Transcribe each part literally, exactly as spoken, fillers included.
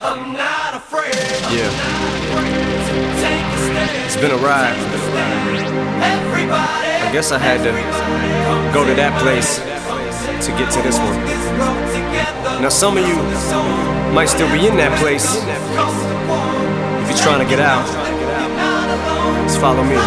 I'm not afraid. Yeah. Take a stand. It's been a ride. Everybody. I guess I had to go to that place to get to this one. Now some of you might still be in that place. If you're trying to get out, just follow me.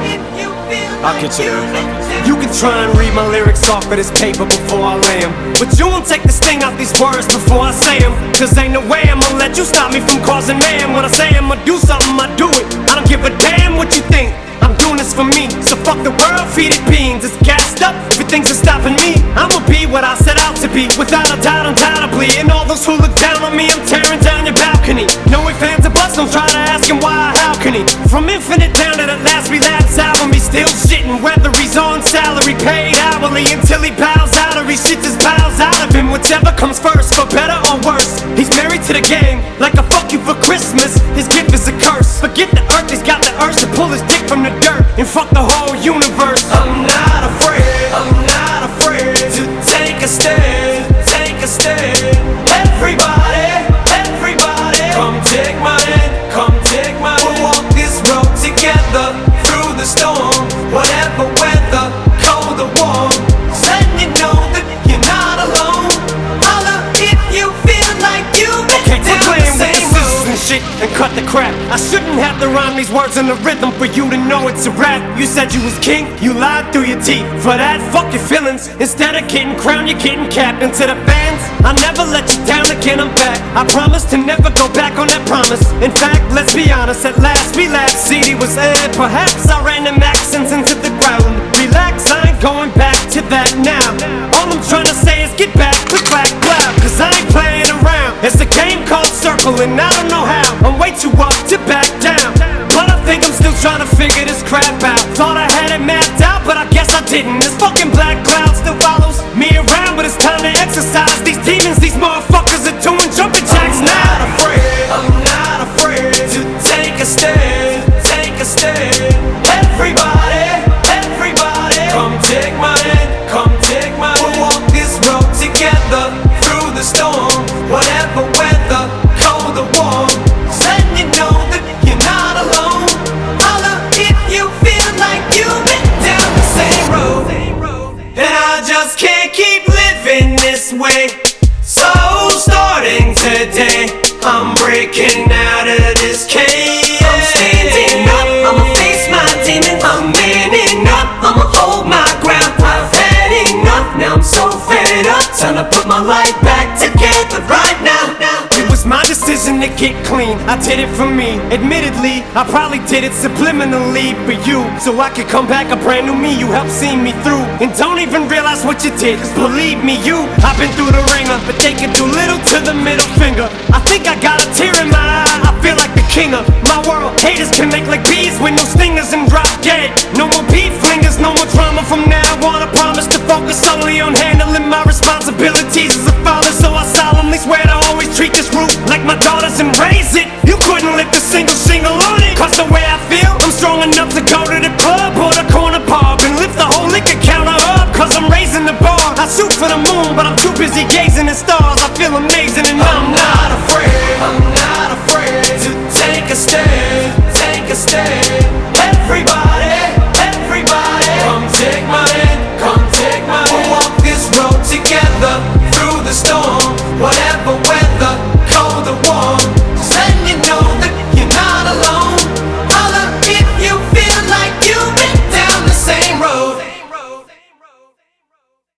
I'll get you there. You can try and read my lyrics off of this paper before I lay 'em, but you won't take the sting out these words before I say 'em. Cause ain't no way I'ma let you stop me from causing mayhem. When I say I'ma do something, I do it. I don't give a damn what you think. I'm doing this for me, so fuck the world, feed it beans. It's gassed up, everything's stopping me. I'ma be what I set out to be, without a doubt, undoubtedly. And all those who look down on me, I'm tearing down your balcony. No ifs, ands, or buts, don't try to ask him why or how can he. From infinite down to the last relapse album, he's still shitting. Whether he's on salary, paid hourly, until he bows out or he shits his bowels out of him. Whichever comes first, for better or worse. He's married to the game, like a fuck you for Christmas. His gift is a curse. Forget the earth, he's got the urge to pull his dick from the dirt and fuck the whole universe. I'm not afraid, I'm not afraid to take a stand, take a stand. Everybody, everybody, come take my hand, come take my hand. We'll walk this road together through the storm, whatever weather, cold or warm. Just letting you know that you're not alone. Holla if you feel like you've been down the same road and shit and cut the crap. I shouldn't have to rhyme these words in the rhythm for you to know it's a rap. You said you was king, you lied through your teeth. For that, fuck your feelings. Instead of getting crowned, you're getting capped. And to the fans, I never let you down again, I'm back. I promise to never go back on that promise. In fact, let's be honest, at last we laughed. C D was aired, perhaps I ran them accents into the ground. Relax, I ain't going back to that now. All I'm trying to say is get back, click, clack, clap. Cause I ain't playing around. It's a game called Circle and I don't know how. I'm way too up to back down, but I think I'm still trying to figure this crap out. Thought I had it mapped out, but I guess I didn't. This fucking black cloud still follows me around, but it's time to exercise these demons. These motherfuckers are doing jumping jacks now. I'm not afraid, I'm not afraid to take a stand, take a stand. Everybody, everybody, come take my hand, come take my hand. We'll walk this road together through the storm, whatever weather, cold or warm. Just letting you know that you're not alone. Holla if you feel like you've been down the same road. And I just can't keep living this way. So starting today, I'm breaking out of this cage. I'm standing up, I'ma face my demons. I'm manning up, I'ma hold my ground. I've had enough, now I'm so fed up. Time to put my life back together right now. It was my decision to get clean, I did it for me. Admittedly, I probably did it subliminally for you, so I could come back a brand new me. You helped see me through, and don't even realize what you did. Cause believe me, you, I've been through the ringer, but they can do little to the middle finger. I think I got a tear in my eye, I feel like the king of my world. Haters can make like bees with no stingers and drop dead. No more beef flingers, no more drama from now on. I promise to focus solely on handling my responsibilities as a father. So I solemnly swear to always treat this root like my daughters and raise it. You couldn't lift a single shingle on it. Cause the way I feel, I'm strong enough to go to the club or the corner pub and lift the whole liquor counter up. Cause I'm raising the bar. I shoot for the moon, but I'm too busy gazing at stars. I feel amazing and I'm not